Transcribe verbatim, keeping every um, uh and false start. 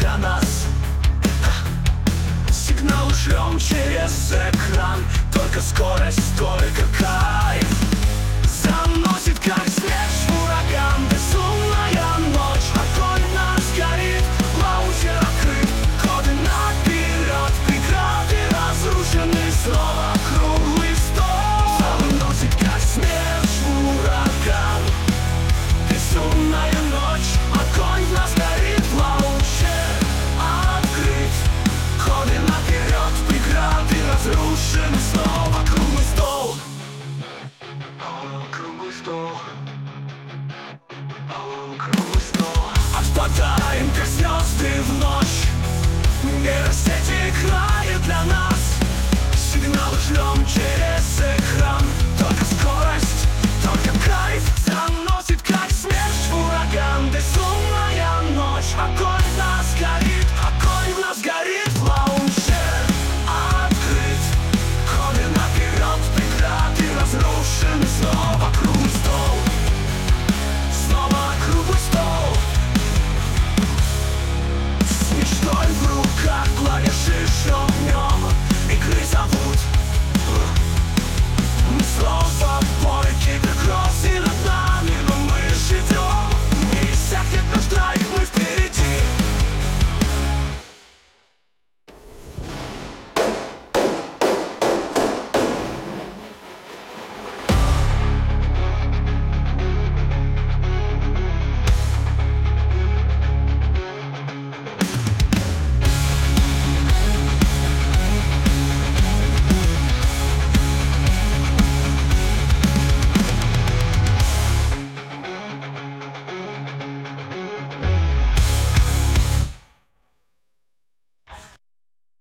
для нас. Сигнал шлем через экран, только скорость, только кайф. Заносит как смерч ураган, безумная ночь. Огонь в нас горит, лаунчер открыт, коды наперед, преграды разрушены, снова круглый стол. Заносит как смерч ураган, безумная ночь. Огонь в нас горит, лаунчер открыт, коды наперед, преграды разрушены, снова круглый стол. Круглый стол, круглый стол. Отпадаем, как звезды в ночь. Нейросети играет для нас. Сигналы шлем через экран, только скорость, только кайф. Заносит, как смерч ураган, безумная ночь. Огонь в нас горит, огонь в нас горит, лаунчер открыт, коды наперед, преграды разрушены, снова круглый стол, снова круглый стол. С мечтой в руках, клавиш